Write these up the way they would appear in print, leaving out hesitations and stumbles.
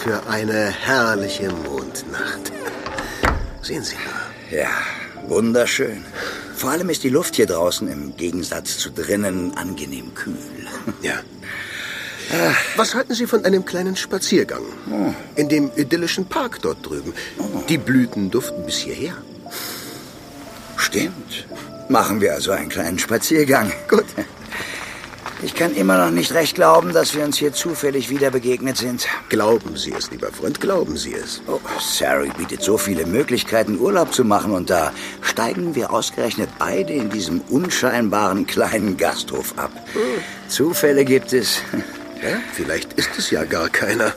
für eine herrliche Mondnacht. Sehen Sie nur. Ja, wunderschön. Vor allem ist die Luft hier draußen im Gegensatz zu drinnen angenehm kühl. Ja. Was halten Sie von einem kleinen Spaziergang? In dem idyllischen Park dort drüben. Die Blüten duften bis hierher. Stimmt. Machen wir also einen kleinen Spaziergang. Gut. Ich kann immer noch nicht recht glauben, dass wir uns hier zufällig wieder begegnet sind. Glauben Sie es, lieber Freund, glauben Sie es. Oh, Surrey bietet so viele Möglichkeiten, Urlaub zu machen, und da steigen wir ausgerechnet beide in diesem unscheinbaren kleinen Gasthof ab. Zufälle gibt es. Ja, vielleicht ist es ja gar keiner.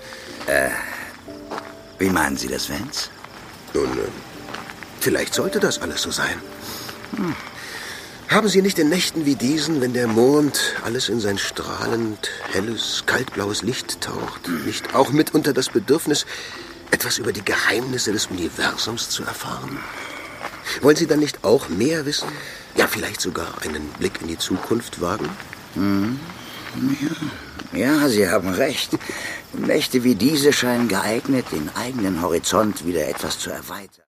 Wie meinen Sie das, Vance? Nun, vielleicht sollte das alles so sein. Haben Sie nicht in Nächten wie diesen, wenn der Mond alles in sein strahlend, helles, kaltblaues Licht taucht, nicht auch mitunter das Bedürfnis, etwas über die Geheimnisse des Universums zu erfahren? Wollen Sie dann nicht auch mehr wissen? Ja, vielleicht sogar einen Blick in die Zukunft wagen? Ja, Sie haben recht. Nächte wie diese scheinen geeignet, den eigenen Horizont wieder etwas zu erweitern.